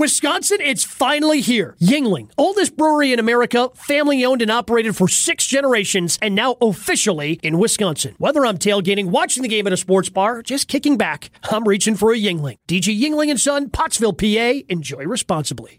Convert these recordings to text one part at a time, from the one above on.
Wisconsin, it's finally here. Yuengling, oldest brewery in America, family owned and operated for 6 generations, and now officially in Wisconsin. Whether I'm tailgating, watching the game at a sports bar, just kicking back, I'm reaching for a Yuengling. DG Yuengling & Son, Pottsville, PA. Enjoy responsibly.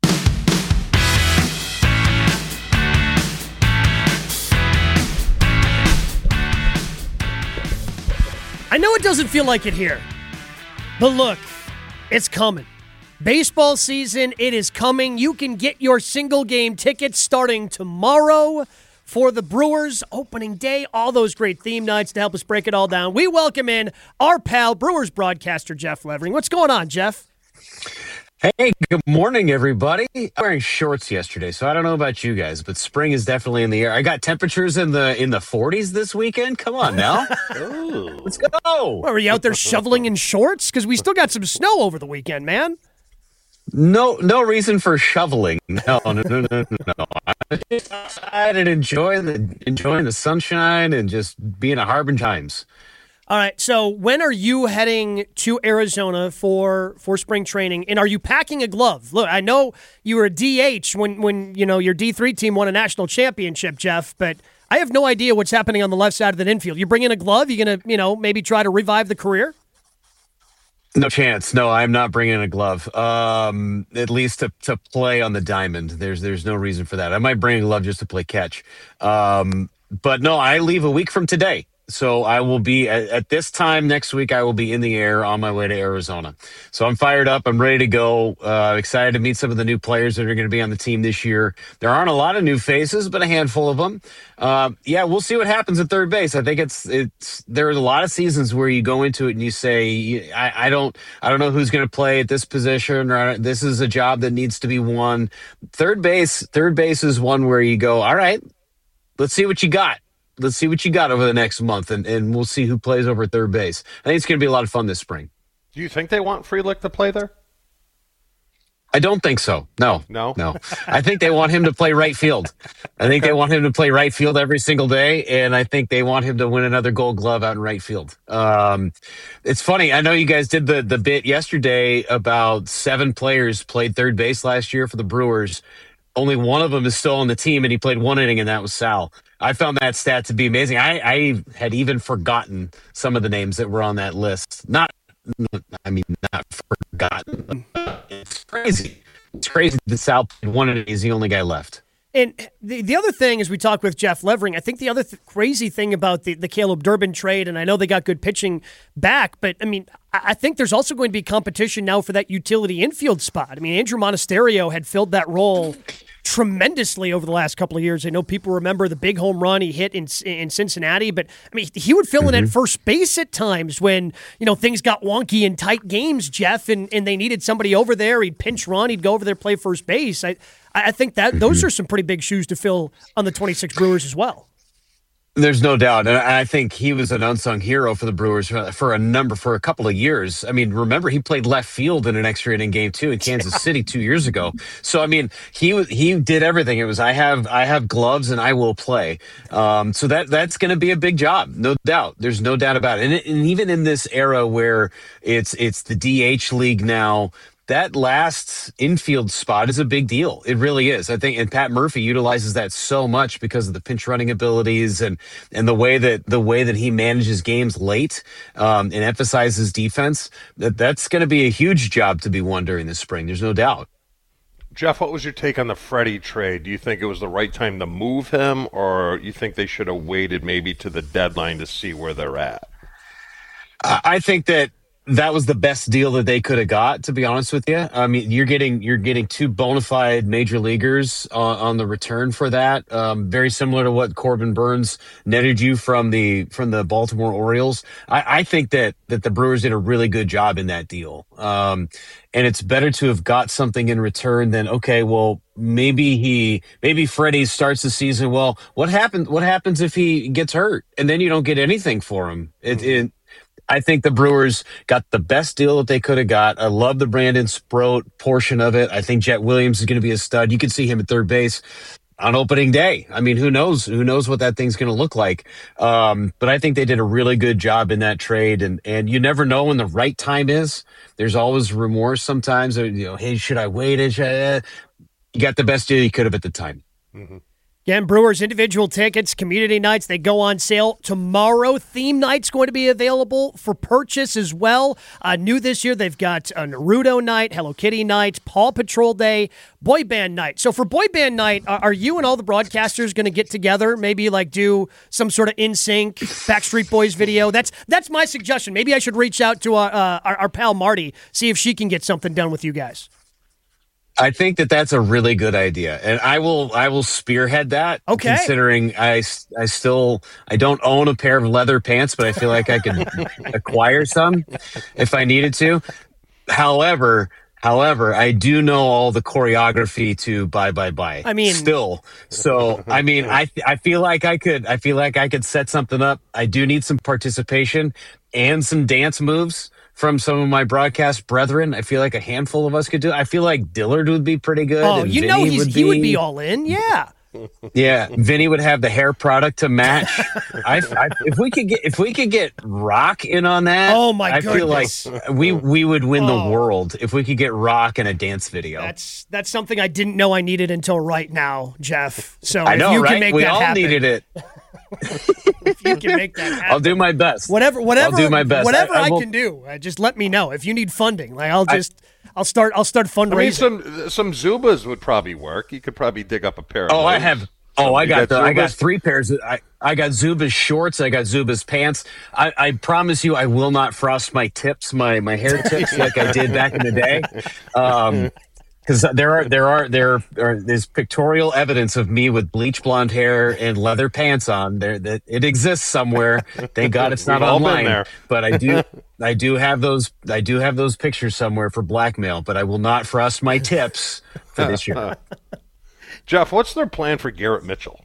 I know it doesn't feel like it here, but look, it's coming. Baseball season, it is coming. You can get your single game tickets starting tomorrow for the Brewers opening day, all those great theme nights. To help us break it all down, we welcome in our pal, Brewers broadcaster Jeff Levering. What's going on, Jeff? Hey, good morning, everybody. I'm wearing shorts yesterday, so I don't know about you guys, but spring is definitely in the air. I got temperatures in the 40s this weekend. Come on now. Let's go. Well, were you out there shoveling in shorts? Because we still got some snow over the weekend, man. No reason for shoveling. No. I was just outside and enjoying the sunshine and just being a harbin times. All right, so when are you heading to Arizona for spring training, and are you packing a glove? Look, I know you were a DH when you know your D3 team won a national championship, Jeff, but I have no idea what's happening on the left side of the infield. You bring in a glove? You going to, maybe try to revive the career? No chance. No, I'm not bringing a glove. At least to play on the diamond. There's no reason for that. I might bring a glove just to play catch. But no, I leave a week from today. So I will be at this time next week. I will be in the air on my way to Arizona. So I'm fired up. I'm ready to go. Excited to meet some of the new players that are going to be on the team this year. There aren't a lot of new faces, but a handful of them. We'll see what happens at third base. I think there are a lot of seasons where you go into it and you say, I don't know who's going to play at this position, or this is a job that needs to be won. Third base is one where you go, all right, let's see what you got. Let's see what you got over the next month, and we'll see who plays over at third base. I think it's going to be a lot of fun this spring. Do you think they want Frelick to play there? I don't think so. No. I think they want him to play right field. I think they want him to play right field every single day, and I think they want him to win another Gold Glove out in right field. It's funny. I know you guys did the bit yesterday about 7 players played third base last year for the Brewers. Only one of them is still on the team, and he played 1 inning, and that was Sal. I found that stat to be amazing. I had even forgotten some of the names that were on that list. Not forgotten. It's crazy. It's crazy that Sal played 1 inning. He's the only guy left. And the other thing, as we talk with Jeff Levering, I think the other crazy thing about the Caleb Durbin trade, and I know they got good pitching back, but, I think there's also going to be competition now for that utility infield spot. Andrew Monasterio had filled that role tremendously over the last couple of years. I know people remember the big home run he hit in Cincinnati, but he would fill in at first base at times when things got wonky in tight games, Jeff, and they needed somebody over there. He'd pinch run, he'd go over there, play first base. I think that those are some pretty big shoes to fill on the 26 Brewers as well. There's no doubt. And I think he was an unsung hero for the Brewers for a couple of years. Remember, he played left field in an extra inning game too in Kansas City 2 years ago. So, he did everything. It was, I have gloves and I will play. So that's going to be a big job. No doubt. There's no doubt about it. And even in this era where it's the DH league now, that last infield spot is a big deal. It really is. I think, and Pat Murphy utilizes that so much because of the pinch running abilities and the way that he manages games late and emphasizes defense. That's going to be a huge job to be won during this spring. There's no doubt. Jeff, what was your take on the Freddie trade? Do you think it was the right time to move him, or you think they should have waited maybe to the deadline to see where they're at? I think that was the best deal that they could have got, to be honest with you. You're getting 2 bona fide major leaguers on the return for that. Very similar to what Corbin Burns netted you from the Baltimore Orioles. I think that the Brewers did a really good job in that deal. And it's better to have got something in return than, okay, well, maybe Freddie starts the season. Well, what happens if he gets hurt and then you don't get anything for him? I think the Brewers got the best deal that they could have got. I love the Brandon Sproat portion of it. I think Jet Williams is going to be a stud. You can see him at third base. on opening day. I mean, who knows? Who knows what that thing's going to look like? But I think they did a really good job in that trade, and you never know when the right time is. There's always remorse sometimes. Hey, should I wait? You got the best deal you could have at the time. Mm-hmm. Again, Brewers individual tickets, community nights, they go on sale tomorrow. Theme night's going to be available for purchase as well. New this year, they've got a Naruto night, Hello Kitty night, Paw Patrol Day, Boy Band night. So for Boy Band night, are you and all the broadcasters going to get together, maybe like do some sort of NSYNC, Backstreet Boys video? That's my suggestion. Maybe I should reach out to our pal Marty, see if she can get something done with you guys. I think that's a really good idea, and I will spearhead that. Okay. Considering I don't own a pair of leather pants, but I feel like I could acquire some if I needed to. However, I do know all the choreography to Bye. I mean, still. So I mean, I feel like I could set something up. I do need some participation and some dance moves from some of my broadcast brethren. I feel like a handful of us could do it. I feel like Dillard would be pretty good. Oh, and you know he would be all in, yeah. Yeah, Vinny would have the hair product to match. If we could get Rock in on that, oh my goodness. I feel like we would win the world if we could get Rock in a dance video. That's something I didn't know I needed until right now, Jeff. So I know, if you right? can make we that all happen, needed it. If you can make that happen, I'll do my best. Whatever, I'll do my best. Whatever I can do, just let me know. If you need funding, like I'll start fundraising. I mean, some Zubas would probably work. You could probably dig up a pair. Oh, of I have. Oh, I got 3 pairs. I got Zuba's shorts. I got Zuba's pants. I promise you, I will not frost my tips, my hair tips like I did back in the day. Because there's pictorial evidence of me with bleach blonde hair and leather pants on. That it exists somewhere. Thank God it's not online. But I do have those pictures somewhere for blackmail. But I will not frost my tips for this year. Jeff, what's their plan for Garrett Mitchell?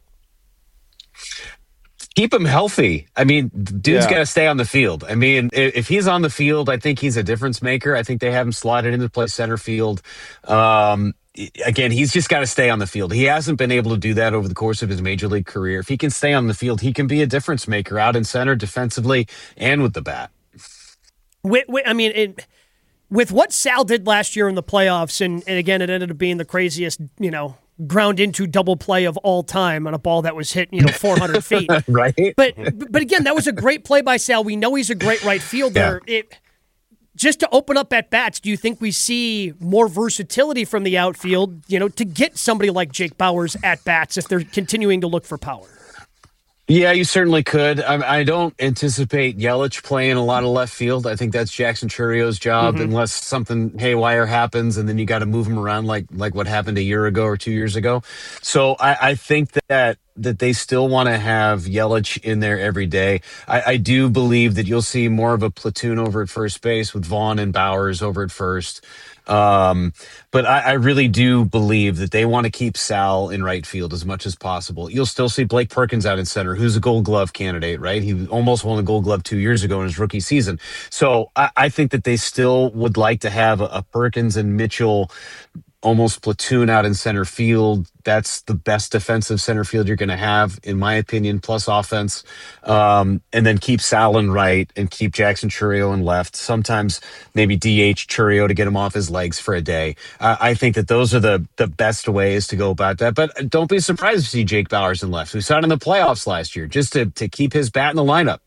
Keep him healthy. I mean, dude's got to stay on the field. I mean, if he's on the field, I think he's a difference maker. I think they have him slotted into play center field. Again, he's just got to stay on the field. He hasn't been able to do that over the course of his major league career. If he can stay on the field, he can be a difference maker out in center defensively and with the bat. With what Sal did last year in the playoffs, and again, it ended up being the craziest, ground into double play of all time on a ball that was hit, 400 feet. Right. But again, that was a great play by Sal. We know he's a great right fielder. Yeah. Just to open up at bats, do you think we see more versatility from the outfield, to get somebody like Jake Bauers at bats if they're continuing to look for power? Yeah, you certainly could. I don't anticipate Yelich playing a lot of left field. I think that's Jackson Churrio's job, unless something haywire happens, and then you got to move him around like what happened a year ago or 2 years ago. So I think that they still want to have Yelich in there every day. I do believe that you'll see more of a platoon over at first base with Vaughn and Bauers over at first. But I really do believe that they want to keep Sal in right field as much as possible. You'll still see Blake Perkins out in center, who's a Gold Glove candidate, right? He almost won the Gold Glove 2 years ago in his rookie season. So I think that they still would like to have a Perkins and Mitchell almost platoon out in center field. That's the best defensive center field you're going to have, in my opinion, plus offense. And then keep Sal in right and keep Jackson Chourio in left. Sometimes maybe DH Chourio to get him off his legs for a day. I think that those are the best ways to go about that. But don't be surprised to see Jake Bauers in left. We saw it in the playoffs last year, just to keep his bat in the lineup.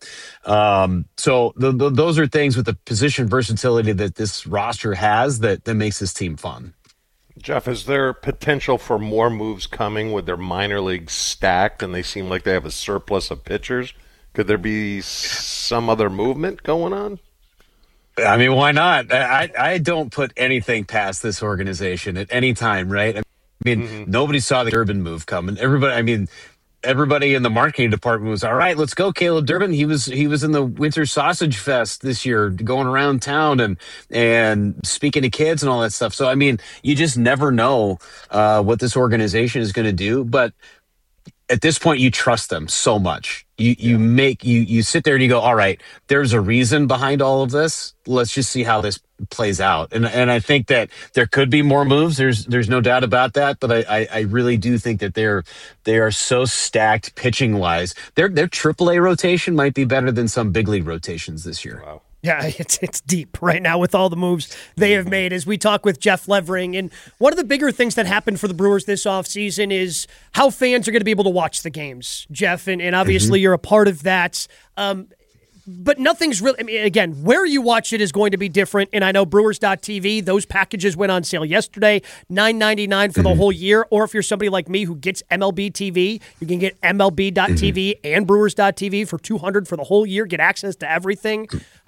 So those are things with the position versatility that this roster has that makes this team fun. Jeff, is there potential for more moves coming with their minor leagues stacked and they seem like they have a surplus of pitchers? Could there be some other movement going on? I mean, why not? I don't put anything past this organization at any time, right? I mean, nobody saw the Durbin move coming. Everybody in the marketing department was, all right, let's go, Caleb Durbin. He was in the Winter Sausage Fest this year, going around town and speaking to kids and all that stuff. So, I mean, you just never know what this organization is going to do. But at this point, you trust them so much. You sit there and you go, all right, there's a reason behind all of this. Let's just see how this plays out. And I think that there could be more moves. There's no doubt about that. But I really do think that they are so stacked pitching wise. Their AAA rotation might be better than some big league rotations this year. Wow. Yeah, it's deep right now with all the moves they have made. As we talk with Jeff Levering, and one of the bigger things that happened for the Brewers this offseason is how fans are going to be able to watch the games, Jeff, and obviously you're a part of that. But nothing's really, I mean, again, where you watch it is going to be different. And I know Brewers.tv, those packages went on sale yesterday, $9.99 for the whole year. Or if you're somebody like me who gets MLB TV, you can get MLB.tv and Brewers.tv for $200 for the whole year, get access to everything.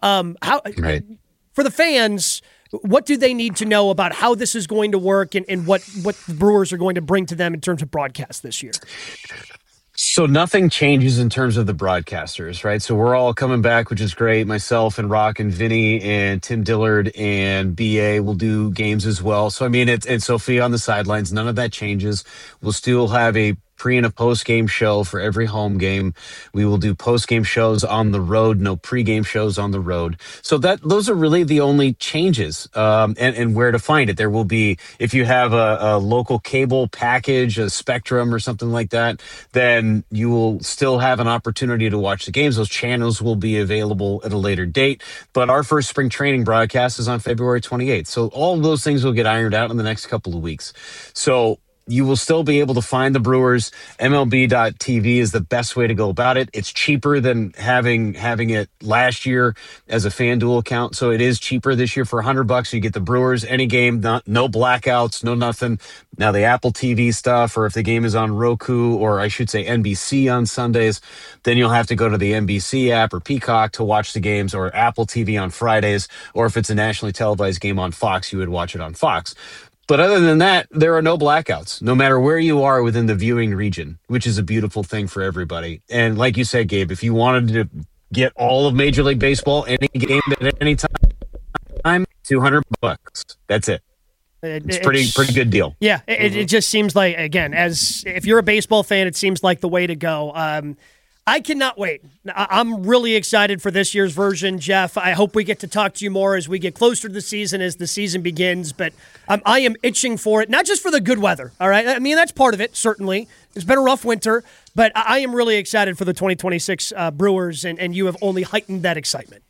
For the fans, what do they need to know about how this is going to work and what the Brewers are going to bring to them in terms of broadcast this year? So nothing changes in terms of the broadcasters, right? So we're all coming back, which is great. Myself and Rock and Vinny and Tim Dillard and BA will do games as well. So, I mean, and Sophia on the sidelines, none of that changes. We'll still have a pre and a post game show for every home game. We will do post game shows on the road, no pre-game shows on the road. So those are really the only changes, and where to find it. There will be, if you have a local cable package, a Spectrum or something like that, then you will still have an opportunity to watch the games. Those channels will be available at a later date. But our first spring training broadcast is on February 28th. So all of those things will get ironed out in the next couple of weeks. So you will still be able to find the Brewers. MLB.tv is the best way to go about it. It's cheaper than having it last year as a FanDuel account. So it is cheaper this year for $100. You get the Brewers, any game, no blackouts, no nothing. Now the Apple TV stuff, or if the game is on Roku, or I should say NBC on Sundays, then you'll have to go to the NBC app or Peacock to watch the games, or Apple TV on Fridays, or if it's a nationally televised game on Fox, you would watch it on Fox. But other than that, there are no blackouts, no matter where you are within the viewing region, which is a beautiful thing for everybody. And like you said, Gabe, if you wanted to get all of Major League Baseball, any game at any time, $200. That's it. It's pretty good deal. Yeah, it just seems like, again, as if you're a baseball fan, it seems like the way to go. I cannot wait. I'm really excited for this year's version, Jeff. I hope we get to talk to you more as we get closer to the season, as the season begins. But I am itching for it, not just for the good weather, all right? I mean, that's part of it, certainly. It's been a rough winter, but I am really excited for the 2026 Brewers, and you have only heightened that excitement.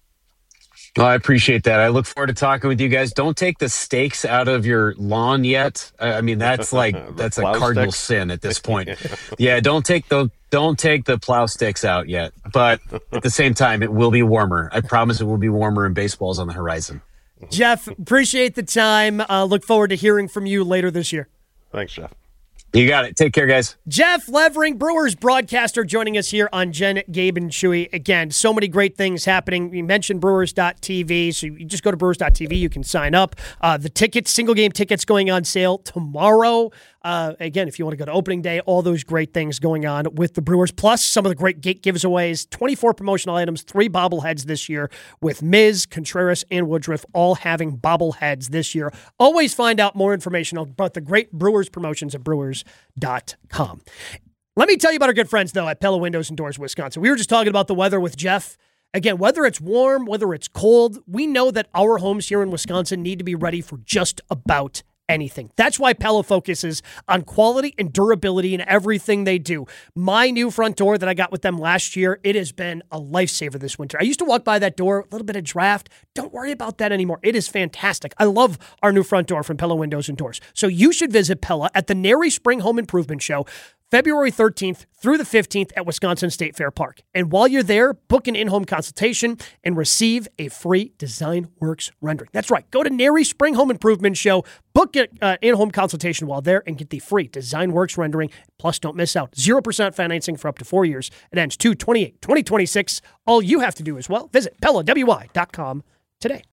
Well, I appreciate that. I look forward to talking with you guys. Don't take the stakes out of your lawn yet. I mean, that's like that's a cardinal sin at this point. Yeah, don't take the plow sticks out yet. But at the same time, it will be warmer. I promise it will be warmer, and baseball's on the horizon. Jeff, appreciate the time. Look forward to hearing from you later this year. Thanks, Jeff. You got it. Take care, guys. Jeff Levering, Brewers broadcaster, joining us here on Jen, Gabe, and Chewy. Again, so many great things happening. You mentioned Brewers.tv, so you just go to Brewers.tv. You can sign up. The tickets, single game tickets going on sale tomorrow. Again, if you want to go to opening day, all those great things going on with the Brewers, plus some of the great gate giveaways, 24 promotional items, 3 bobbleheads this year with Miz, Contreras, and Woodruff all having bobbleheads this year. Always find out more information about the great Brewers promotions at Brewers.com. Let me tell you about our good friends, though, at Pella Windows and Doors, Wisconsin. We were just talking about the weather with Jeff. Again, whether it's warm, whether it's cold, we know that our homes here in Wisconsin need to be ready for just about anything. That's why Pella focuses on quality and durability in everything they do. My new front door that I got with them last year, it has been a lifesaver this winter. I used to walk by that door, a little bit of draft. Don't worry about that anymore. It is fantastic. I love our new front door from Pella Windows and Doors. So you should visit Pella at the Nary Spring Home Improvement Show, February 13th through the 15th at Wisconsin State Fair Park. And while you're there, book an in-home consultation and receive a free DesignWorks rendering. That's right. Go to Nary Spring Home Improvement Show, book an in-home consultation while there, and get the free DesignWorks rendering. Plus, don't miss out. 0% financing for up to 4 years. It ends 2/28/2026. All you have to do as well, visit PellaWY.com today.